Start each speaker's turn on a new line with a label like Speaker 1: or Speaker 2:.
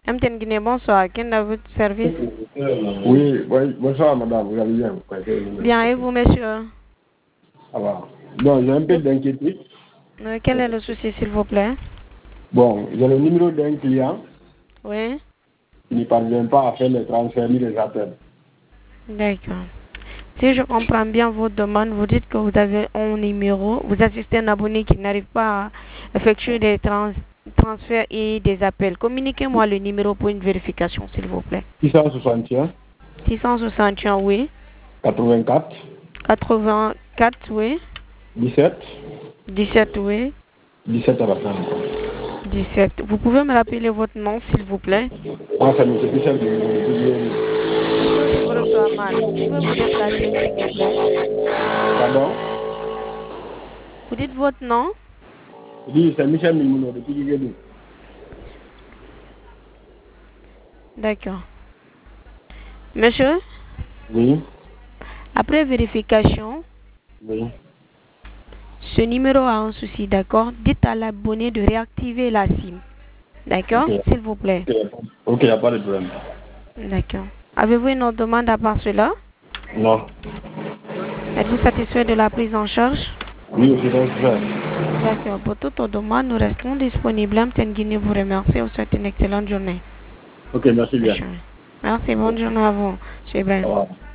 Speaker 1: MTN Guinée, bonsoir. Quel est votre service?
Speaker 2: Oui, bonsoir madame, vous allez bien?
Speaker 1: Bien, et vous, monsieur?
Speaker 2: Ça va. Bon, j'ai un peu d'inquiétude.
Speaker 1: Quel est le souci, s'il vous plaît?
Speaker 2: Bon, j'ai le numéro d'un client
Speaker 1: Oui,
Speaker 2: qui ne parvient pas à faire les transferts ni les appels.
Speaker 1: d'accord. Si je comprends bien votre demande, vous dites que vous avez un numéro, vous assistez un abonné qui n'arrive pas à effectuer des transferts et des appels. Communiquez-moi le numéro pour une vérification, s'il vous plaît.
Speaker 2: 661
Speaker 1: 661, oui.
Speaker 2: 84
Speaker 1: 84, oui.
Speaker 2: 17
Speaker 1: 17, oui.
Speaker 2: 17 à la fin.
Speaker 1: 17. Vous pouvez me rappeler votre nom, s'il vous plaît?
Speaker 2: Moi, c'est M. Michel de
Speaker 1: Monsieur, je vous reçois mal. Vous pouvez vous déplacer, s'il vous plaît?
Speaker 2: Pardon?
Speaker 1: Vous dites votre nom?
Speaker 2: Oui, c'est Michel Mimouno de Piguédou.
Speaker 1: D'accord. Monsieur,
Speaker 2: Oui,
Speaker 1: après vérification,
Speaker 2: oui.
Speaker 1: ce numéro a un souci, d'accord? Dites à l'abonné de réactiver la SIM. D'accord?
Speaker 2: Ok,
Speaker 1: S'il vous plaît.
Speaker 2: ok, il n'y a pas de problème.
Speaker 1: D'accord. Avez-vous une autre demande à part cela?
Speaker 2: Non.
Speaker 1: Êtes-vous satisfait de la prise en charge?
Speaker 2: Oui, je vais faire.
Speaker 1: D'accord. Pour toute autre demande, nous restons disponibles. MTN Guinée vous remercie. Vous souhaite une excellente journée.
Speaker 2: Ok, merci bien.
Speaker 1: Merci. Bonne journée à vous. Chez
Speaker 2: Au
Speaker 1: Ibrahim.
Speaker 2: revoir.